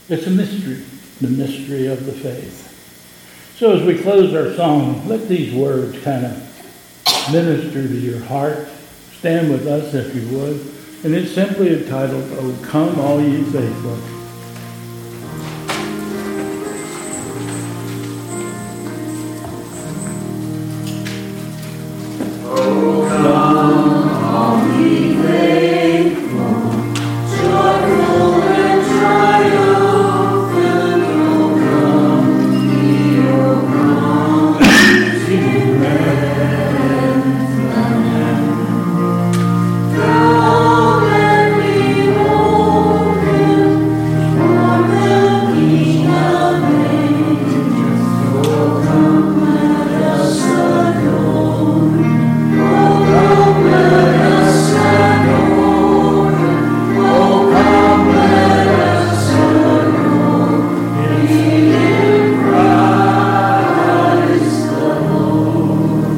It's a mystery, the mystery of the faith. So as we close our song, let these words kind of minister to your heart. Stand with us if you would. And it's simply entitled, "Oh, Come All Ye Faithful." Oh, come all ye faithful, joyful and triumphant. Oh, come ye, oh, come to Bethlehem. Come and behold him, born the King of angels. Oh, come, let us adore him. Oh, come, let us adore him. Oh, come, let us adore him in Christ the Lord.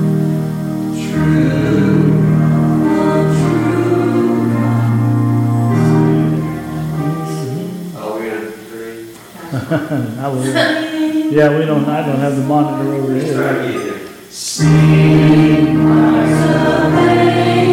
True God, true God. Oh, we're in three. Yeah, I don't have the monitor over here. Sing, Christ of